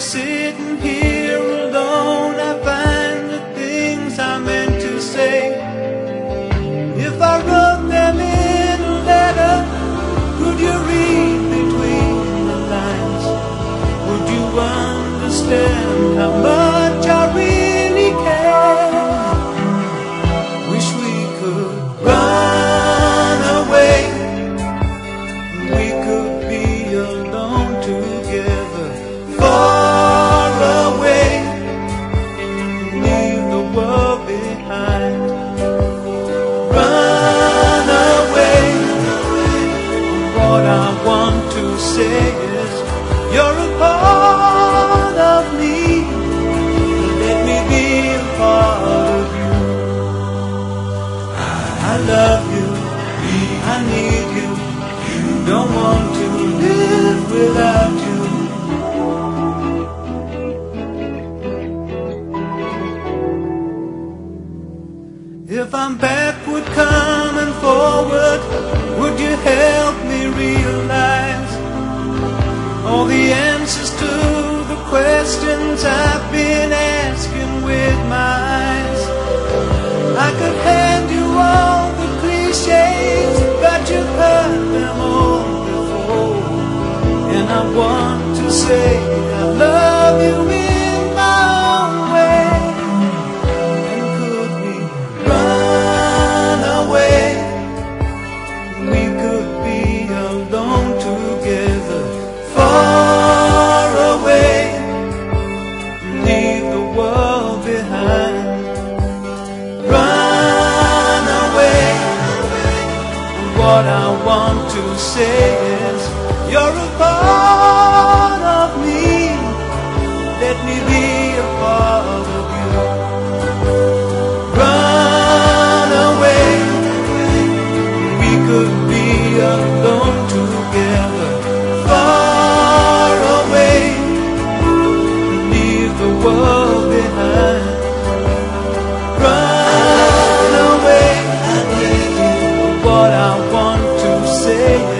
sitting here alone, I find the things I meant to say. If I wrote them in a letter, could you read between the lines? Would you understand how much I really care? Wish we could run away, we could be alone together, far away, leave the world behind. Run away, what I want to say is, you're a part of me, let me be a part of you. I love you, I need you, don't want to live without you. If I'm backward coming forward, would you help me realize all the answers to the questions I've been asking with my eyes? I could hand you all the cliches, but you've heard them all before. And I want to say I love you in my own way. And could we run away? We could be alone together, far away, leave the world behind. Run away, what I want to say is, you're a part of me, let me be a part of you. Run away, we could be alone together, far away, leave the world behind. Run away, what I want to say